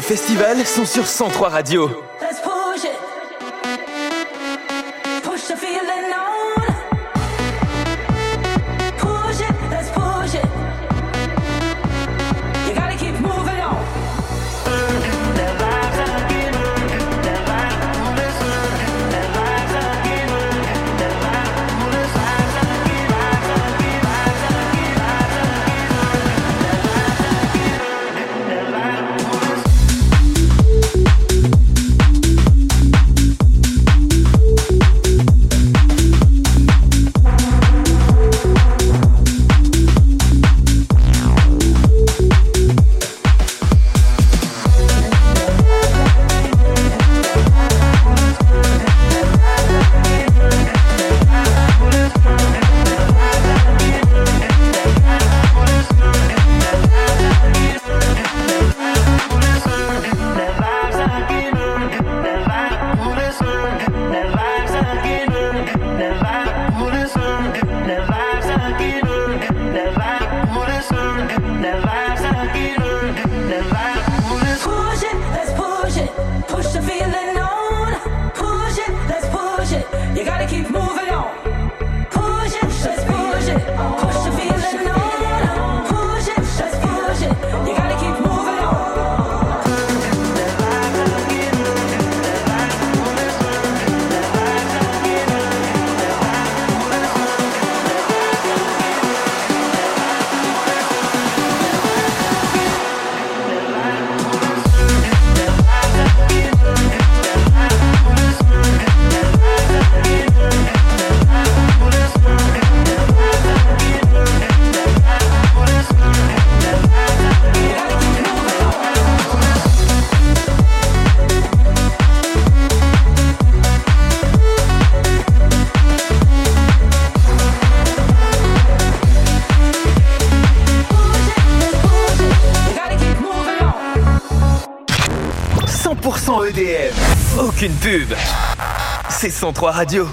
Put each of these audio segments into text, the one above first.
festivals sont sur 103 Radio. Let's push it. Push the feeling on. Push it, let's push it. You gotta keep moving on. EDM, aucune pub. C'est 103 Radio.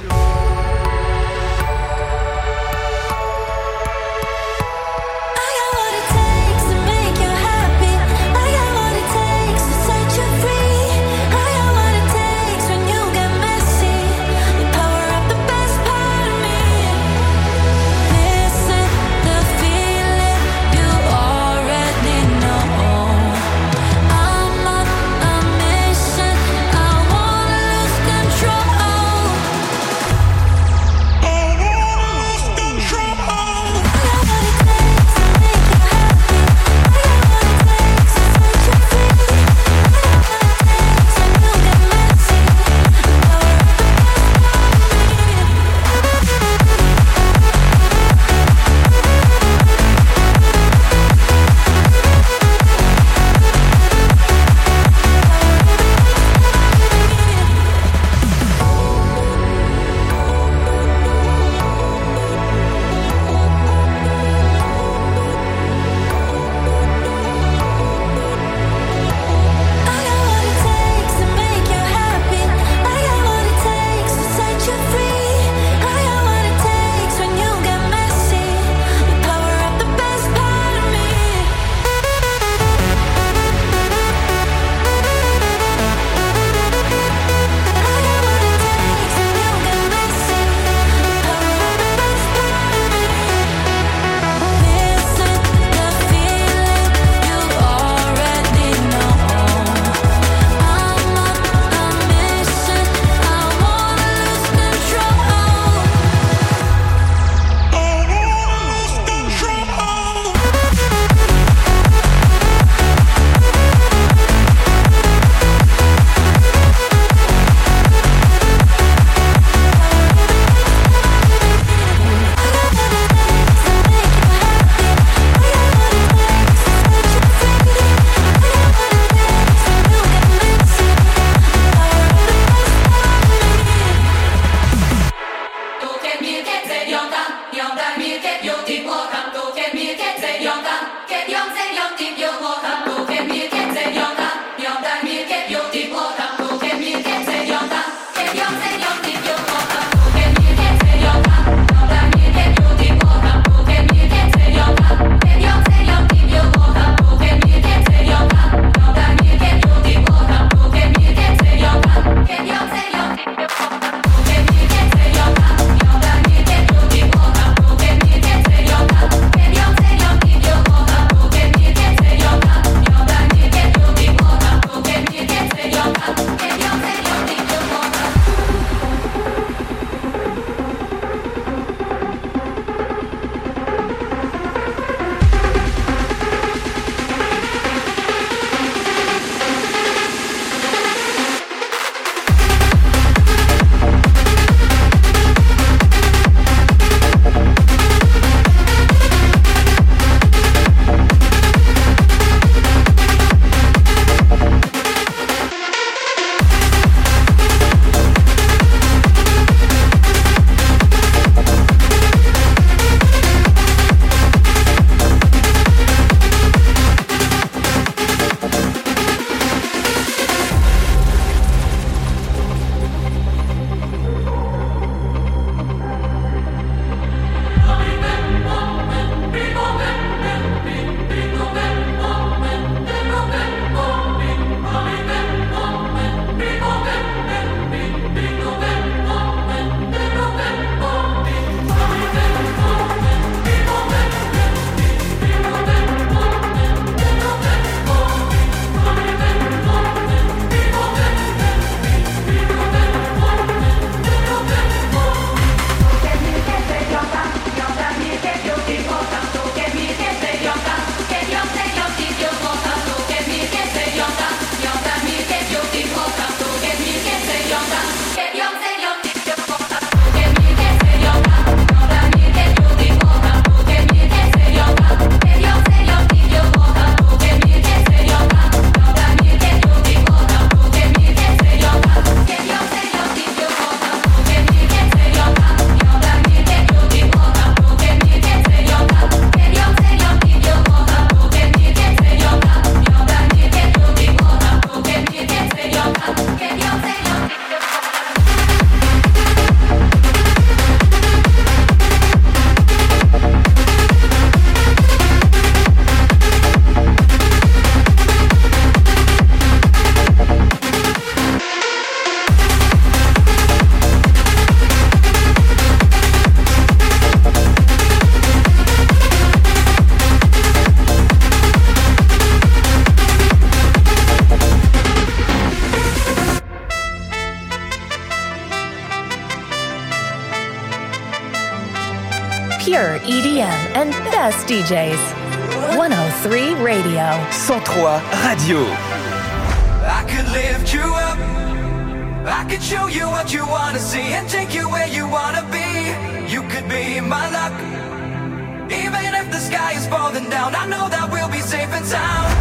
pure EDM and best DJs. 103 Radio. 103 Radio. I could lift you up. I could show you what you wanna see and take you where you wanna be. You could be my luck. Even if the sky is falling down, I know that we'll be safe and sound.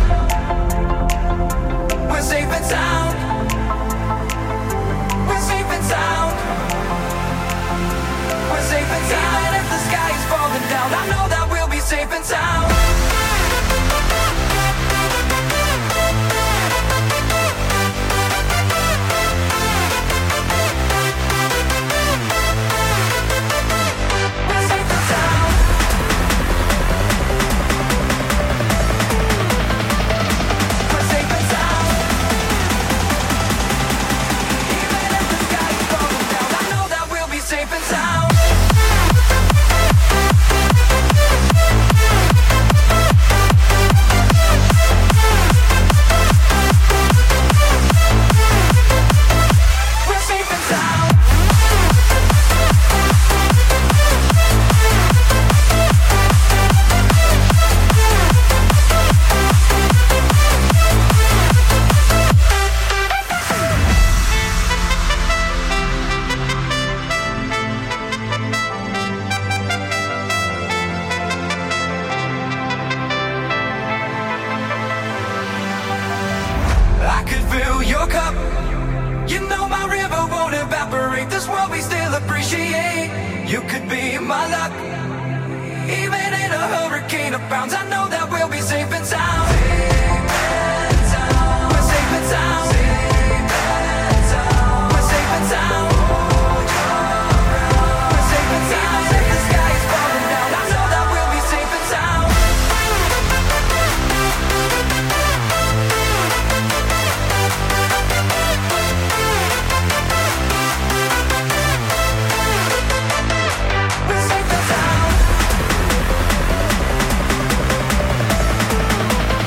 We're safe and sound. We're safe and sound. We're safe and sound. Even if the sky is falling down, I know that we'll be safe and sound. You could be my luck. Even in a hurricane of pounds, I know that we'll be safe and sound. We're safe and sound. We're safe and sound. We're safe and sound. Even if the sky is falling down, I know that we'll be safe and sound. We're safe and sound.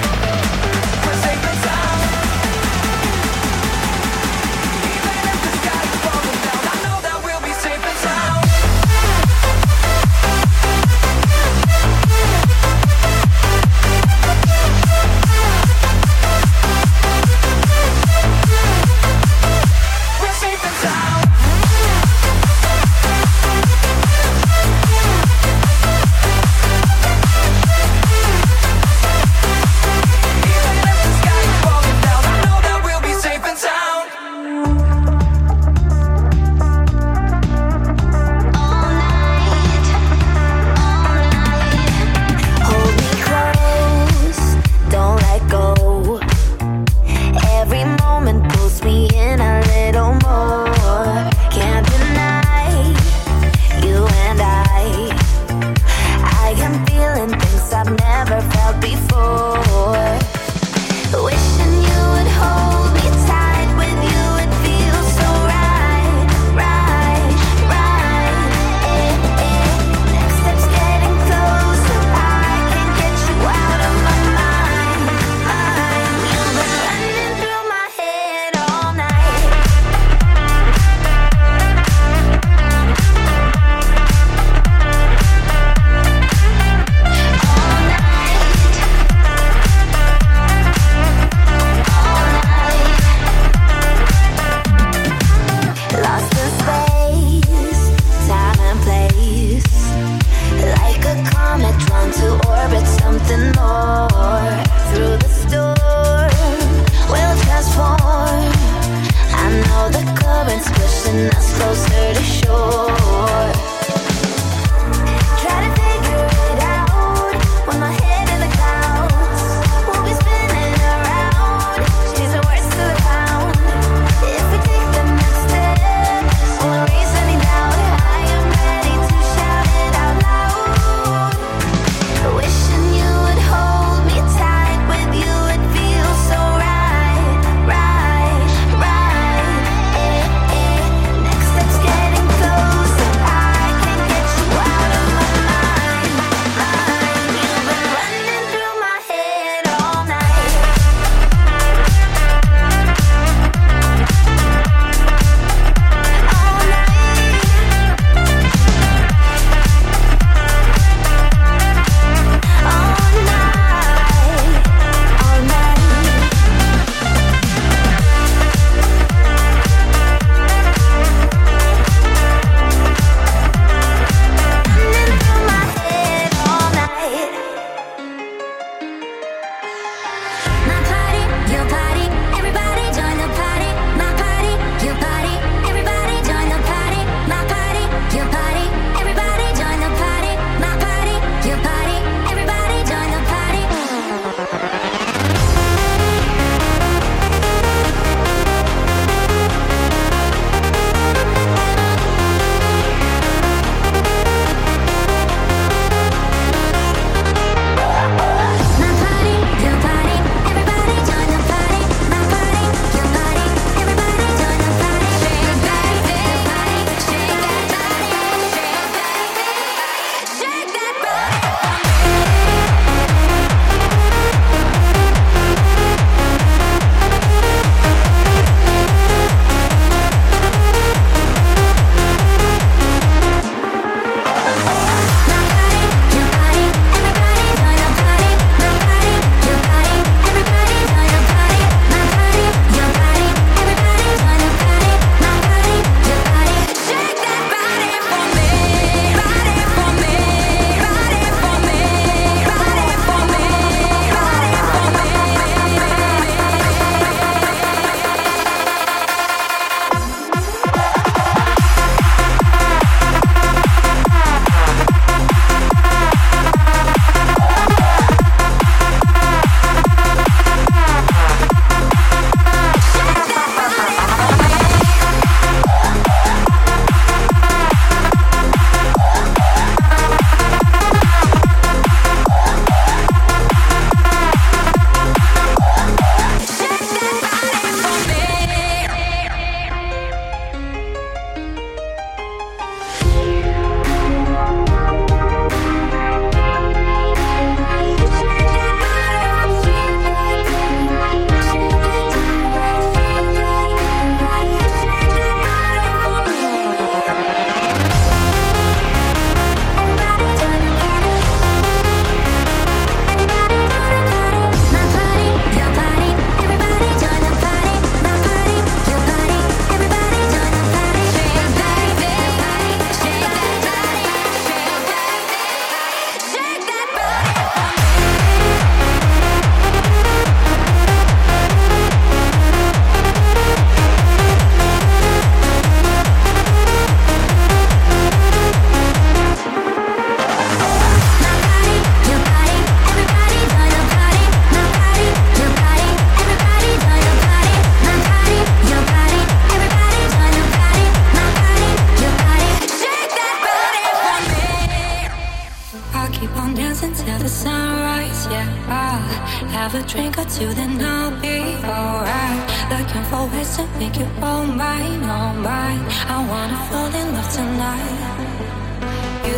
keep on dancing till the sunrise, yeah. I'll have a drink or two, then I'll be alright. Looking for ways to make you all mine, all mine. I wanna fall in love tonight. You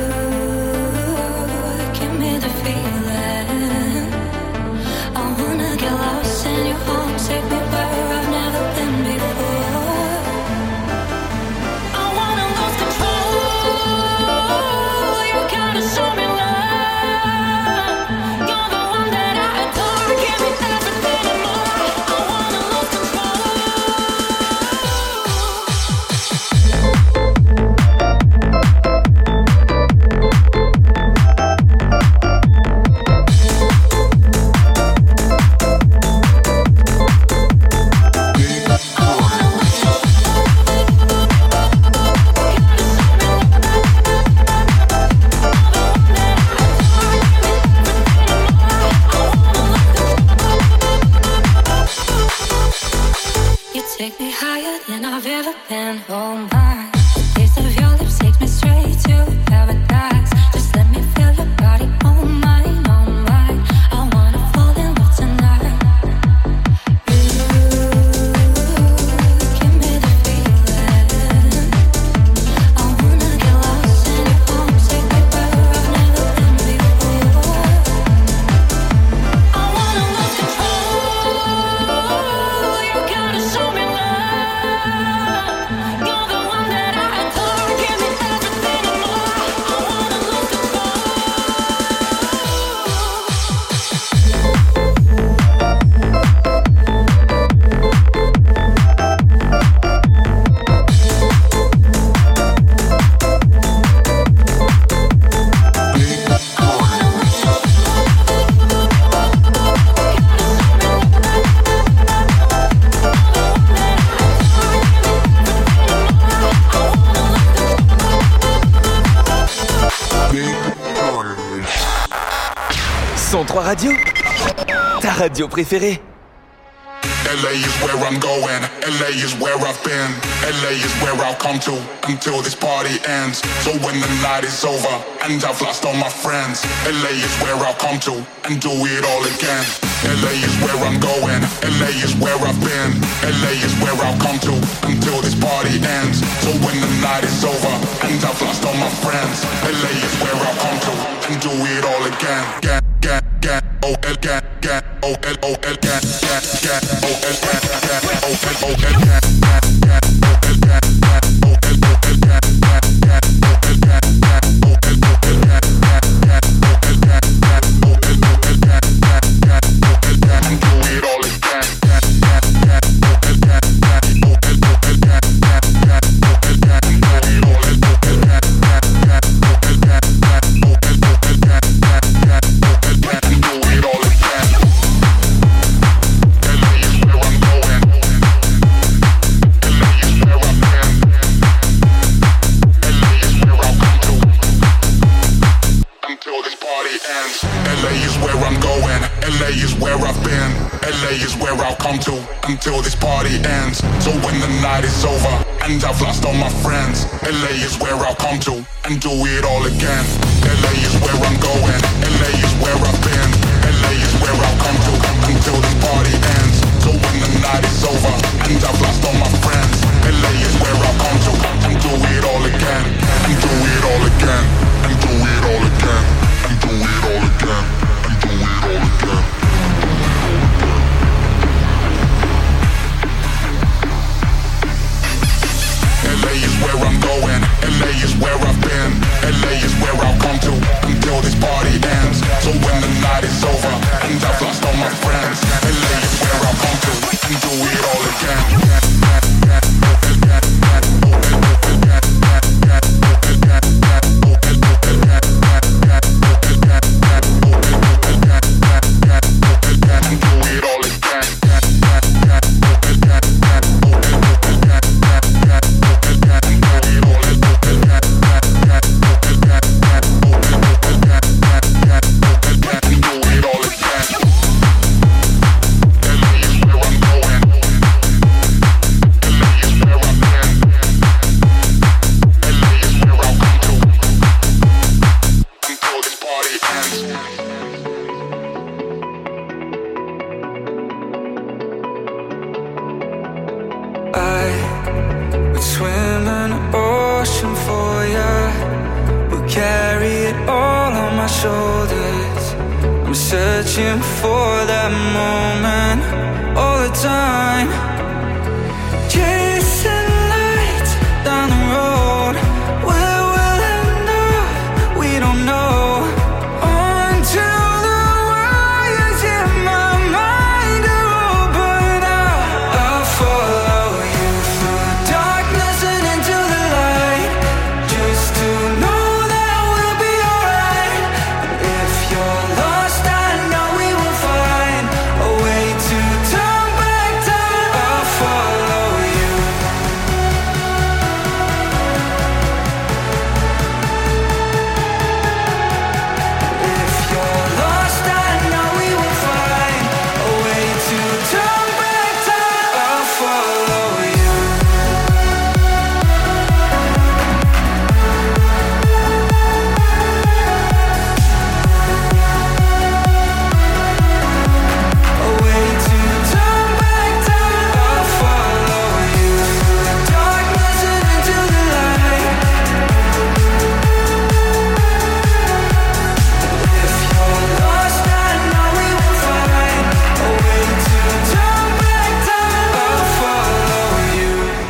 give me the feeling. I wanna get lost, send you home, take me where I've never been before. I wanna lose control. You gotta show me love. You're the one that I adore. Give me everything and more. I wanna lose take me higher than I've ever been. Oh my, the taste of your lips takes me straight to paradise. Just let me feel your body, oh mine, oh mine. I wanna fall in love tonight. You give me the feeling. I wanna get lost in your arms, take me where I've never been before. I wanna lose control. You gotta show me. You're the one that I adore. Give me everything and more. I wanna lose Radio, ta radio préférée. LA is where I'm going, LA is where I've been, LA is where I'll come to until this party ends. So when the night is over and I've lost all my friends, LA is where I'll come to and do it all again. LA is where I'm going, LA is where I've been, LA is where I'll come to until this party ends. So when the night is over and I've lost all my friends, LA is where I'll come to and do it all again. Until this party ends. So when the night is over and I've lost all my friends, LA is where I'll come to and do it all again. LA is where I'm going, LA is where I've been, LA is where I'll come to until this party ends. So when the night is over and I've lost all my friends, LA is where I'll come to and do it all again. And do it all again. And do it all again. And do it all again. And do it all again. LA is where I'm going, LA is where I've been, LA is where I'll come to until this party ends. So when the night is over and I've lost all my friends, LA is where I'll come to and do it all again. LA carry it all on my shoulders. I'm searching for that moment all the time. Chasing lights down the road. Where will it end? We don't know. Until the wires in my mind are open up, I'll follow you through darkness and into the light, just to know that we'll be alright. And if you're lost, I know we will find a way to turn back time. I'll follow you. If you're lost, I know we will find a way to turn back time. I'll follow you. A way to turn back time. I'll follow you through the darkness and into the light. If you're lost, I know we will find a way to turn back time. I'll follow you.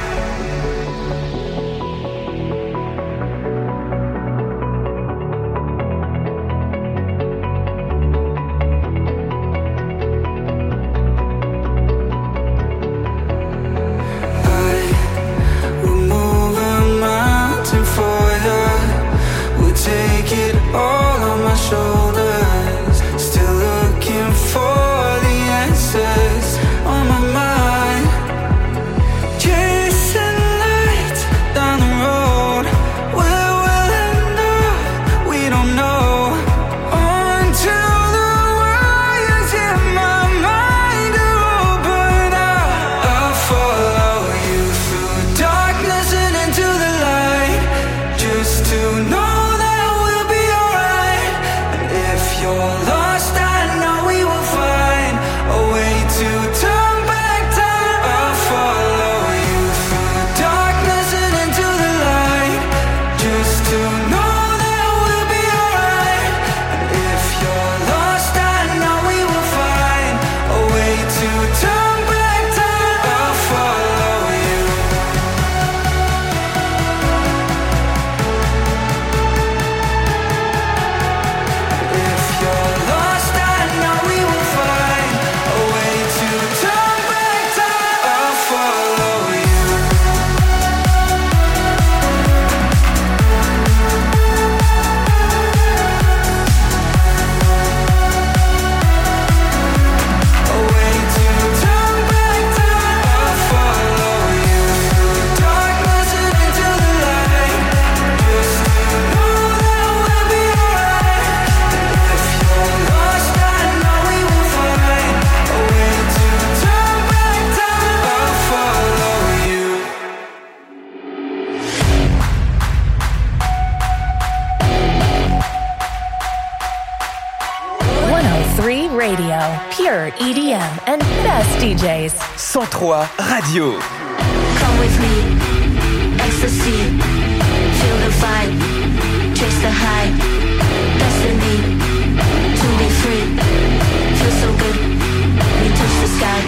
I will move a mountain for you. We'll take it all on my shoulders. Still looking for the answers on my mind. Chasing lights down the road. Where will it end? We don't know. Until the wires in my mind are open up, I'll follow you through darkness and into the light, just to know that we'll be alright. And if you're lost, I know we will find a way to turn back time. I'll follow you through darkness and into the light, just to know that we'll be alright. And if you're lost, I know we will find a way to turn back time. I'll follow you. If you're lost, I know we will find a way to turn back time. I'll follow you. A way to turn back time. I'll follow you through darkness and into the light, just to know that we'll be alright. If you're lost, I know we will find a way to turn back time. I'll follow you. 103 Radio, pure EDM and best DJs. 103 Radio. Come with me, ecstasy, feel the vibe, chase the high, destiny, to be free, feel so good, we touch the sky.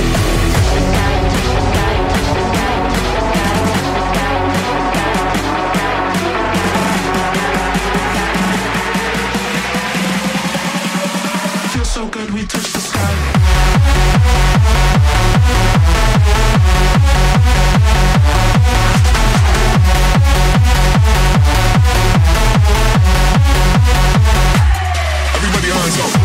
Feel so good, we touch the sky. Everybody hands up.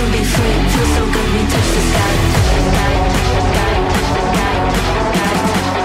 Feel so good, we touch the sky.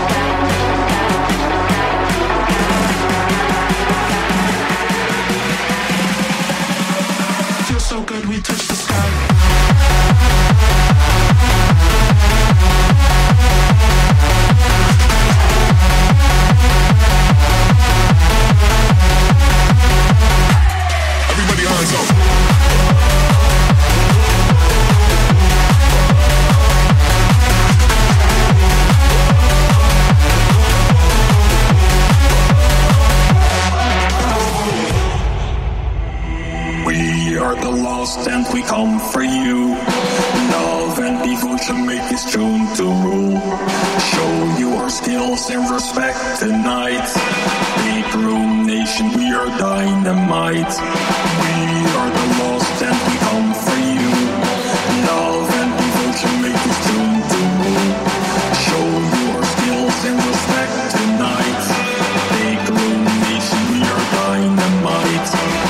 lost and we come for you. Love and devotion make this tune to rule. Show you our skills and respect tonight. Big Room Nation, we are dynamite. We are the lost and we come for you. Love and devotion make this tune to rule. Show you our skills and respect tonight. Big Room Nation, we are dynamite.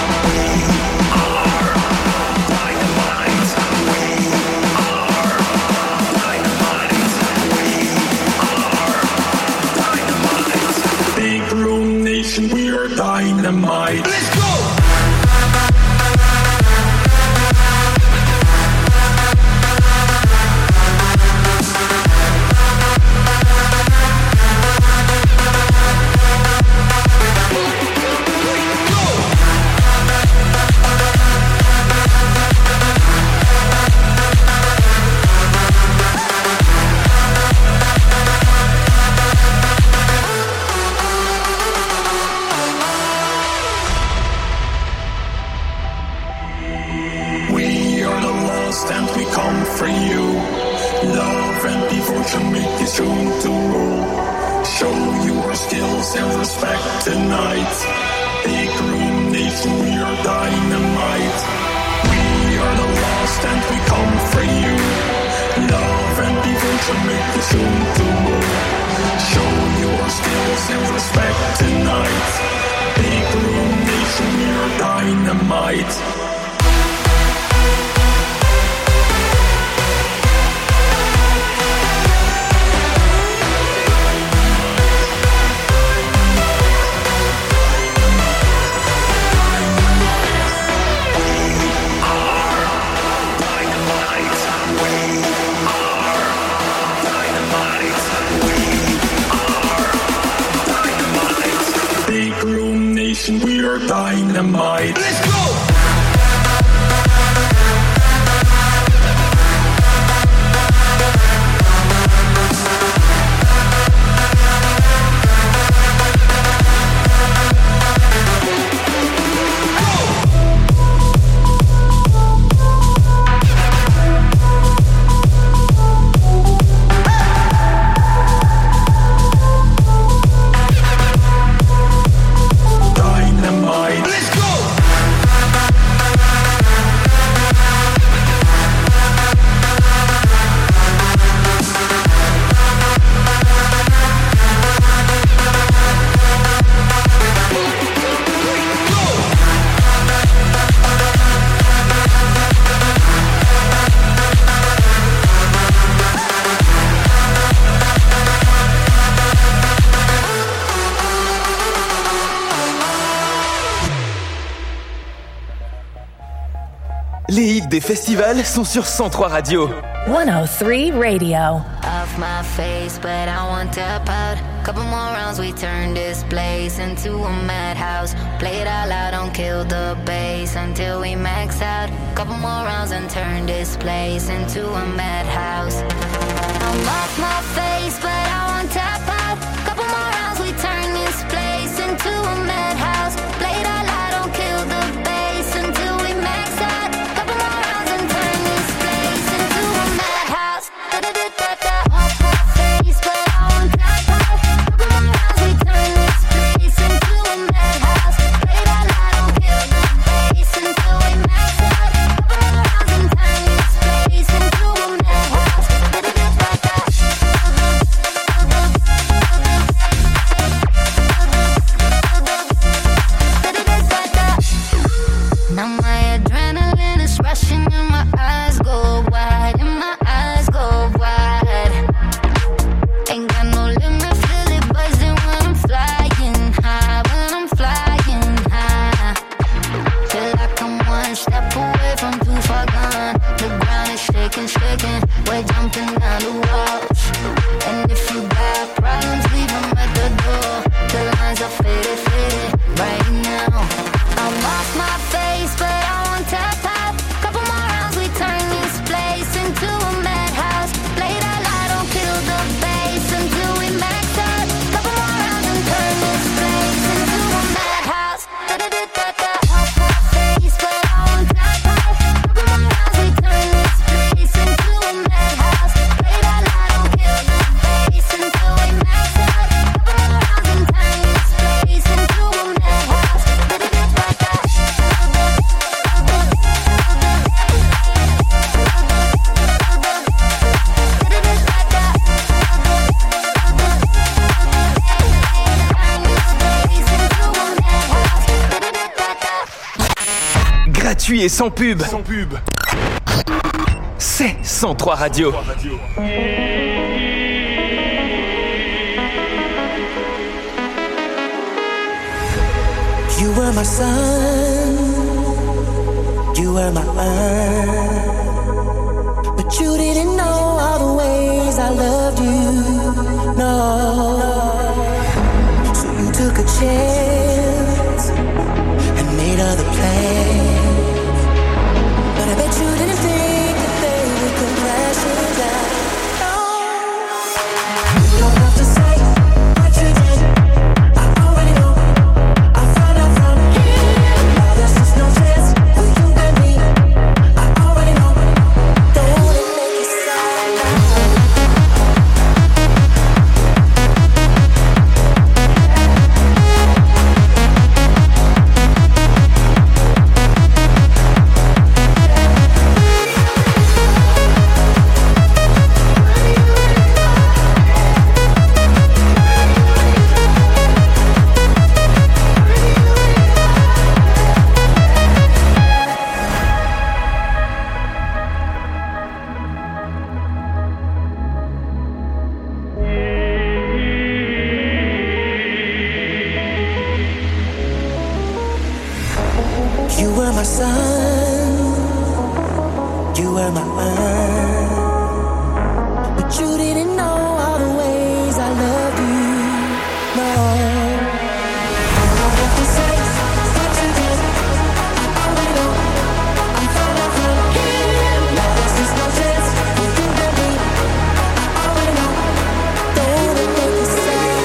We are dynamite. Let's go! We are dynamite. Let's go! Les hits des festivals sont sur 103 Radio. 103 Radio. Off my face, but I won't tap out. Couple more rounds, we turn this place into a madhouse. Play it all out, don't kill the bass until we max out. Couple more rounds and turn this place into a madhouse. I'm off my face, but I won't tap out. Couple more rounds, we turn this place into a madhouse. Play it all out, don't kill the bass until we max out. Couple more rounds and turn this place into a madhouse. Off my face, but I won't tap out. Couple more rounds, we turn this place into a madhouse. Play it all out, don't kill the bass until we max out. Couple more rounds and turn this place into a madhouse. gratuit et sans pub. C'est 103 Radio. You were my sun, you were my earth, but you didn't know all the ways I loved you, no. So you took a chance and made other plans, but I bet you didn't think that they would come crashing down. No, you don't have to say what you did. I already know. I found out from him. Now there's just no chance for you and me. I already know. Don't let it make you sad now. You were my sun, you were my earth, but you didn't know all the ways I loved you, no. I don't have to say what you did. I already know. I found out from him. Now there's just no chance for you and me. I already know. Don't let it make you sad.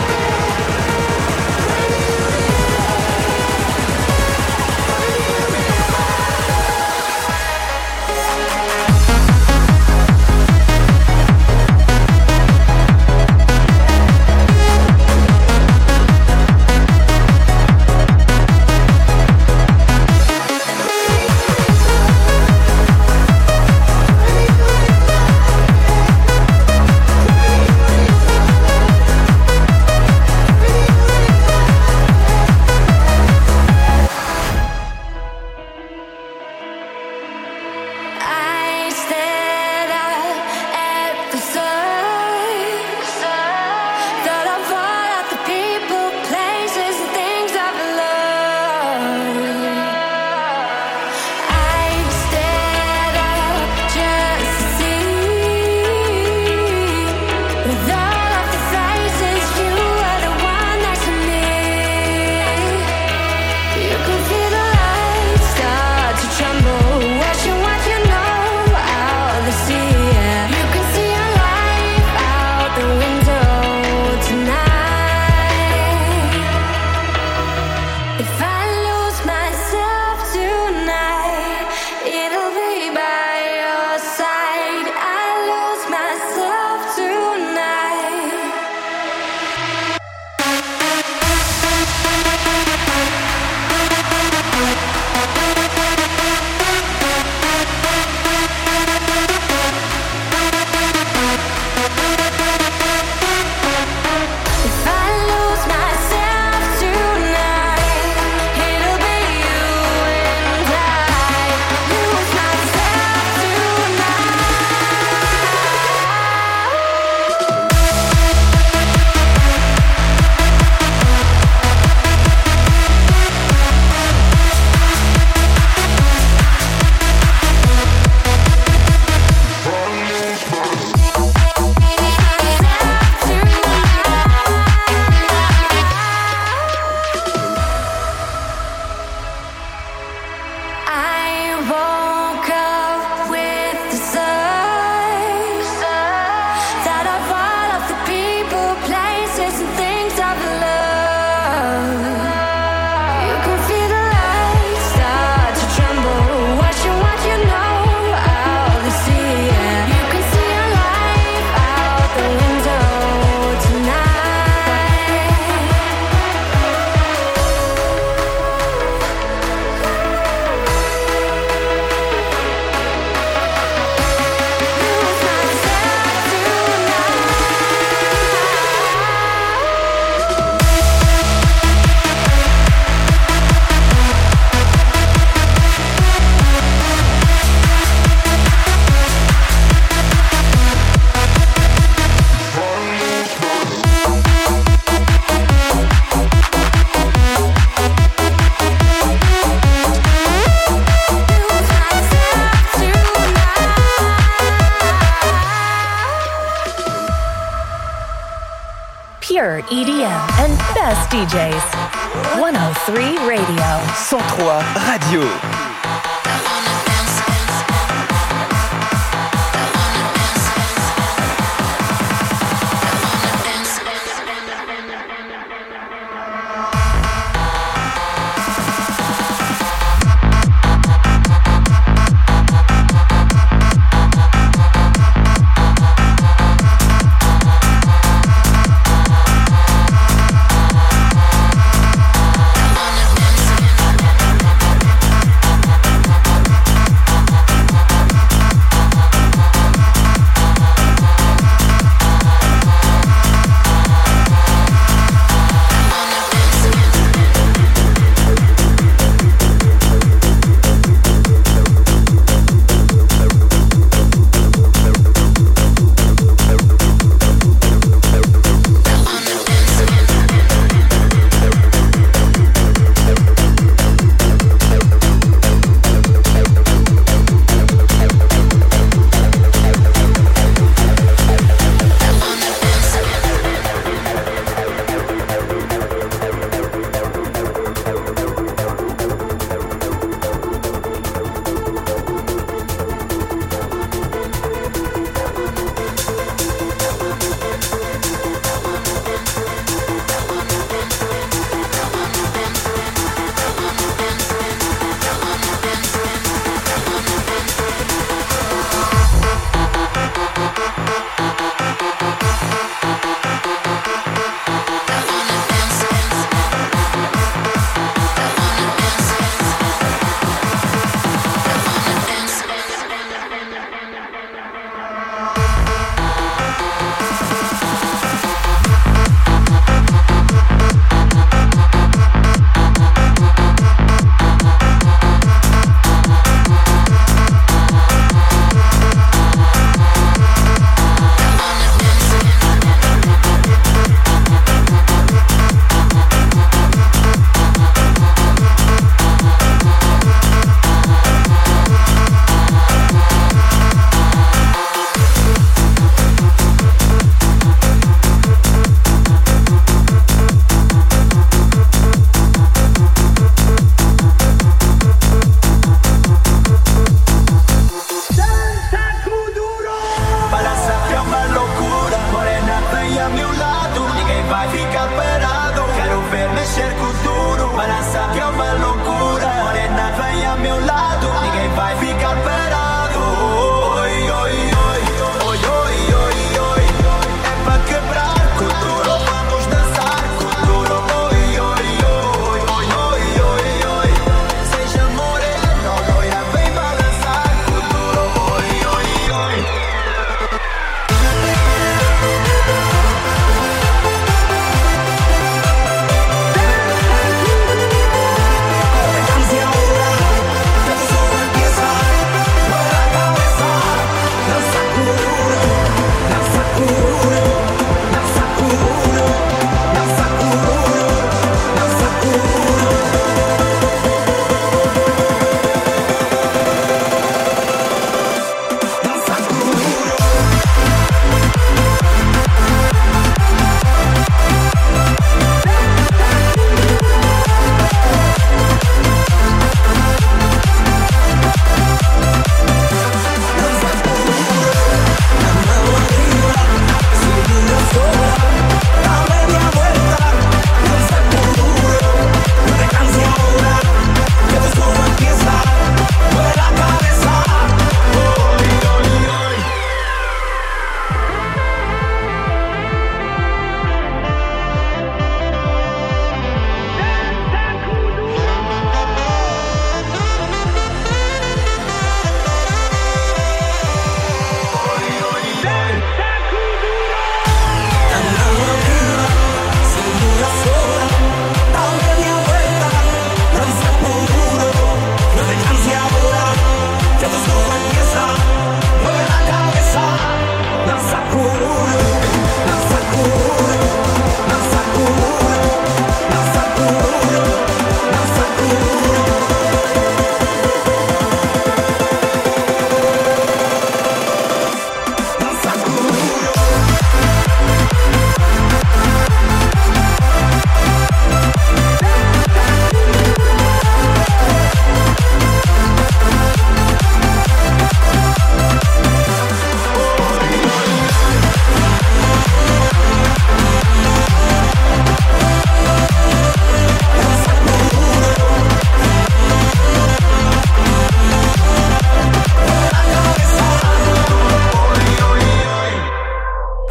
When you pure EDM and best DJs. 103 Radio. 103 Radio.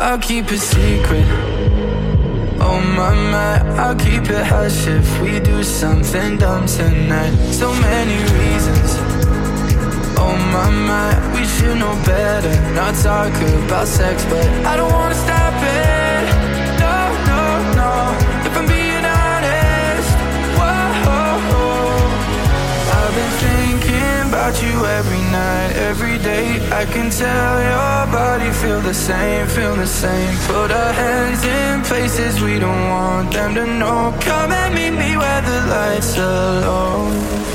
I'll keep it secret. Oh my, I'll keep it hush if we do something dumb tonight. So many reasons. Oh my, we should know better. Not talk about sex, but I don't wanna stop it. No, no, no. If I'm being honest, whoa. I've been thinking about you every night, every day. I can tell your body feel the same, feel the same. Put our hands in places we don't want them to know. Come and meet me where the lights are low.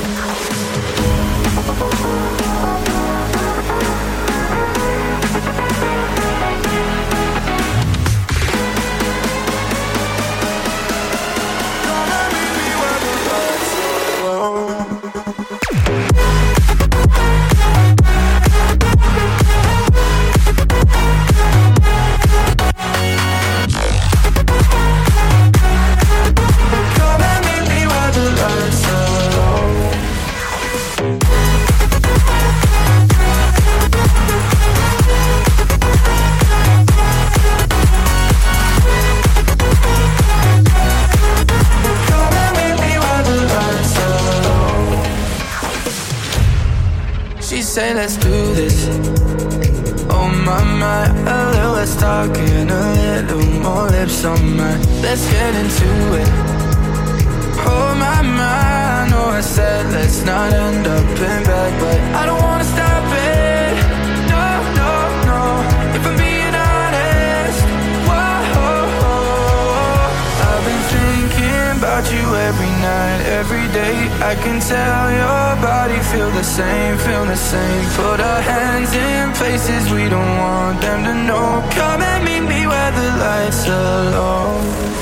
Say let's do this. Oh my, a little less talking, a little more lips on mine. Let's get into it. Oh my, I know I said let's not end up in bed, but I don't wanna stop it. No, no, no. If I'm being honest, whoa. I've been thinking about you every night, every day. I can tell your body feel the same, feel the same. Put our hands in places we don't want them to know. Come and meet me where the lights are low.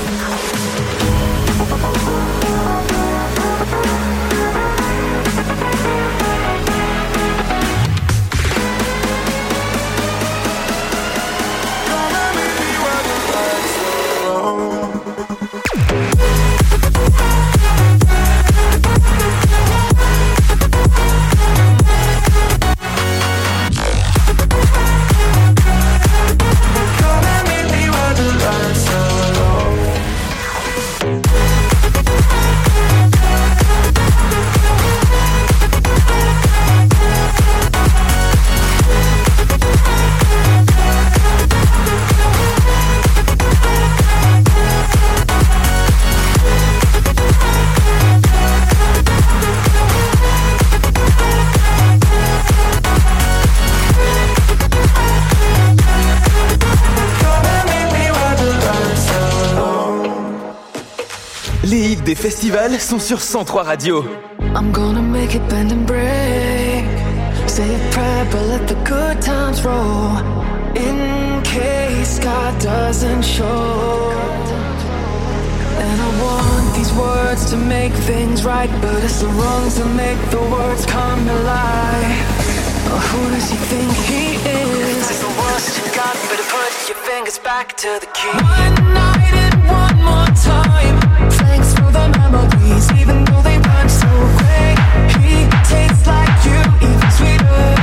Des festivals sont sur 103 Radio. I'm gonna make it bend and break. Say a prayer but let the good times roll. In case God doesn't show. And I want these words to make things right, but it's the wrongs that make the words come alive. Oh, who does he think he is? That's the worst you got, better put your fingers back to the key. One night and one more time. Thanks for the memories, even though they weren't so great. He tastes like you, even sweeter.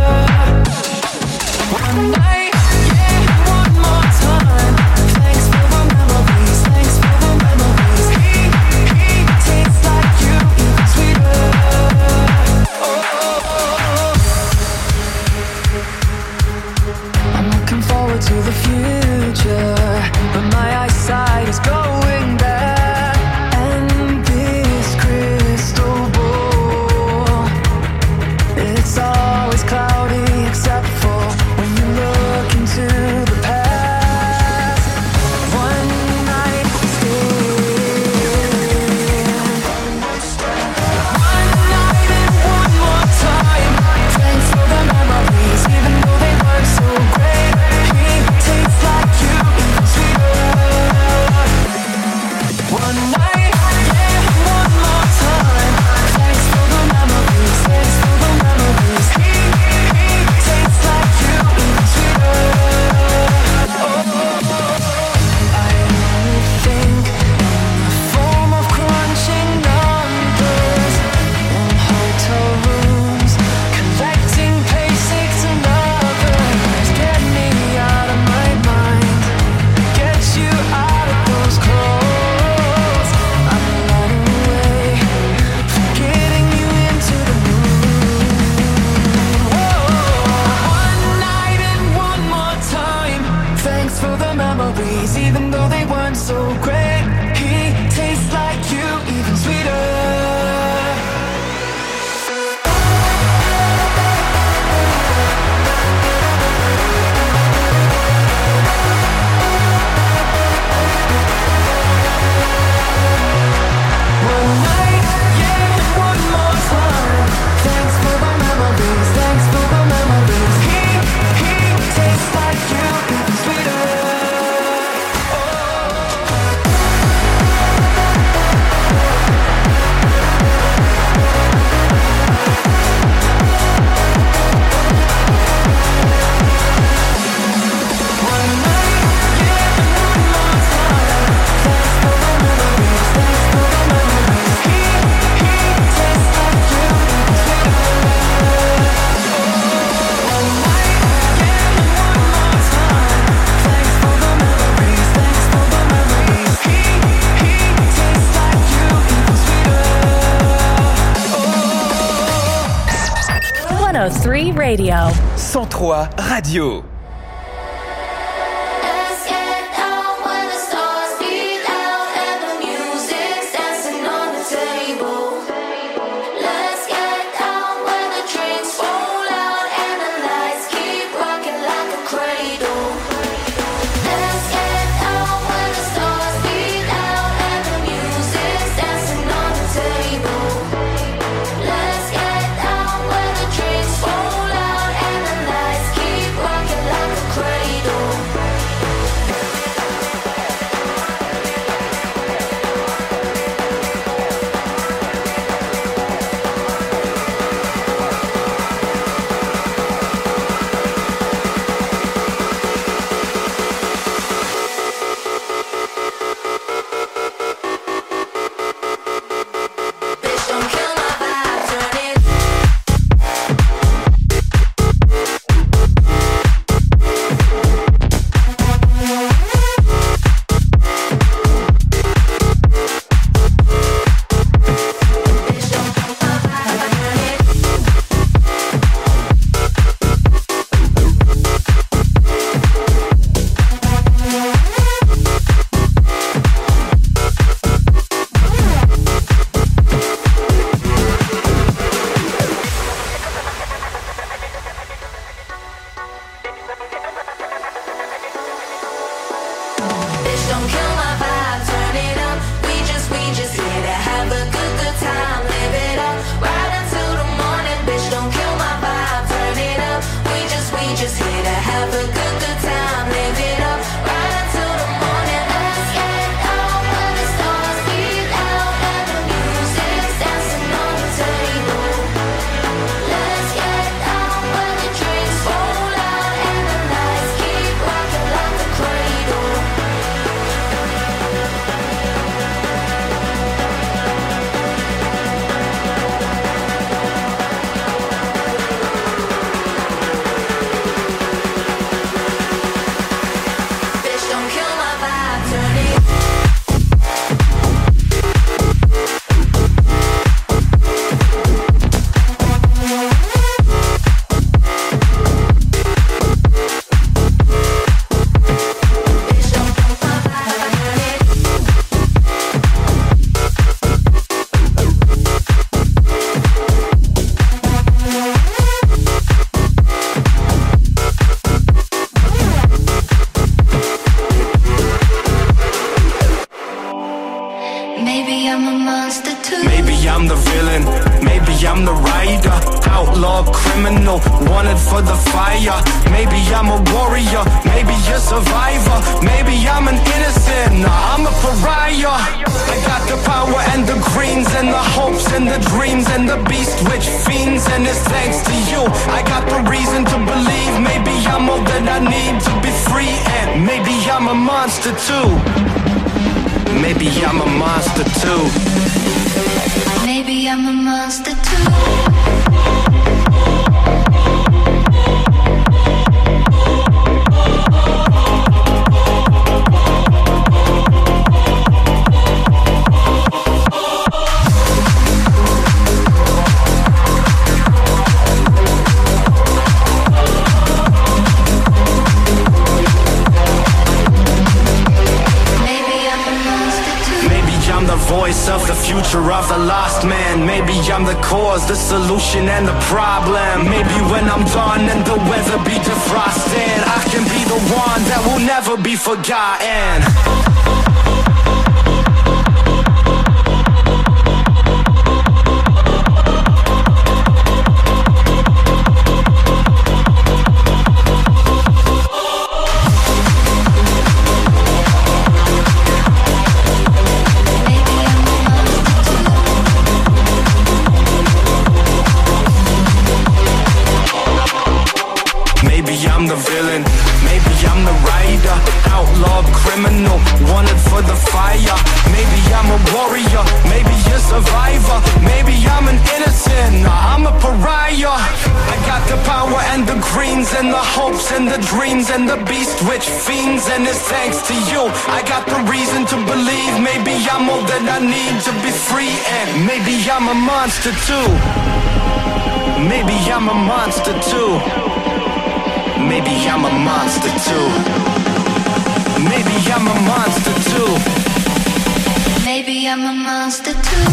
One night, yeah, one more time. Thanks for the memories, thanks for the memories. He tastes like you, even sweeter. I'm looking forward to the future, but my eyesight is going back. 103 Radio. 103 Radio. The solution and the problem. Maybe when I'm done and the weather be defrosted, I can be the one that will never be forgotten. I'm the villain, maybe I'm the rider, outlaw criminal, wanted for the fire. Maybe I'm a warrior, maybe a survivor, maybe I'm an innocent, I'm a pariah. I got the power and the greens and the hopes and the dreams and the beast which fiends, and it's thanks to you I got the reason to believe. Maybe I'm all that I need to be free, and maybe I'm a monster too. Maybe I'm a monster too. Maybe I'm a monster too. Maybe I'm a monster too. Maybe I'm a monster too.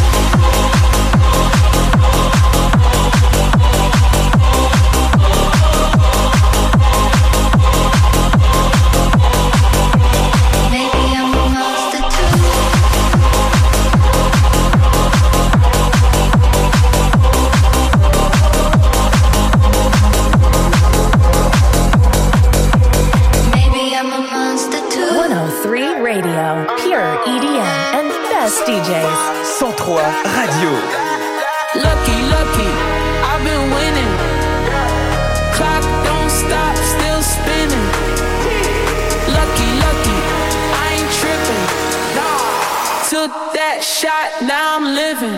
Radio, pure EDM and best DJs. 103 Radio. Lucky, lucky, I've been winning. Clock don't stop, still spinning. Lucky, lucky, I ain't tripping. Took that shot, now I'm living.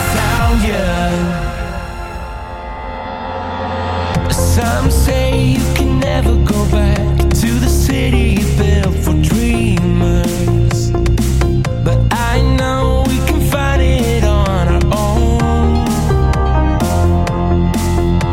Some say you